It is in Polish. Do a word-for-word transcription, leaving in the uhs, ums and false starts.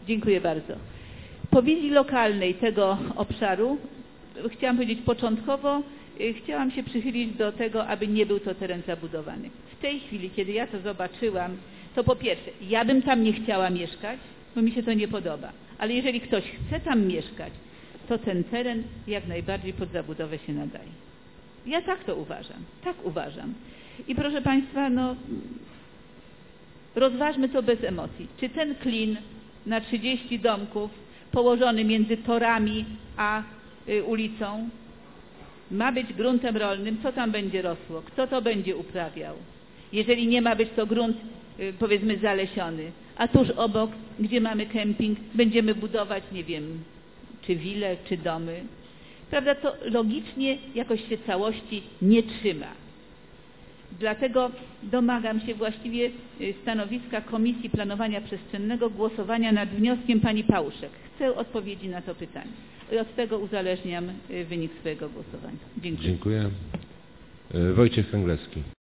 Dziękuję bardzo. Po wizji lokalnej tego obszaru chciałam powiedzieć początkowo, chciałam się przychylić do tego, aby nie był to teren zabudowany. W tej chwili, kiedy ja to zobaczyłam, to po pierwsze, ja bym tam nie chciała mieszkać, bo mi się to nie podoba. Ale jeżeli ktoś chce tam mieszkać, to ten teren jak najbardziej pod zabudowę się nadaje. Ja tak to uważam. Tak uważam. I proszę Państwa, no rozważmy to bez emocji. Czy ten klin na trzydzieści domków położony między torami a y, ulicą ma być gruntem rolnym? Co tam będzie rosło? Kto to będzie uprawiał? Jeżeli nie ma być to grunt, y, powiedzmy, zalesiony, a tuż obok, gdzie mamy kemping, będziemy budować, nie wiem, czy wile, czy domy. Prawda, to logicznie jakoś się całości nie trzyma. Dlatego domagam się właściwie stanowiska Komisji Planowania Przestrzennego, głosowania nad wnioskiem pani Pałuszek. Chcę odpowiedzi na to pytanie. I od tego uzależniam wynik swojego głosowania. Dziękuję. Dziękuję. Wojciech Kęglewski.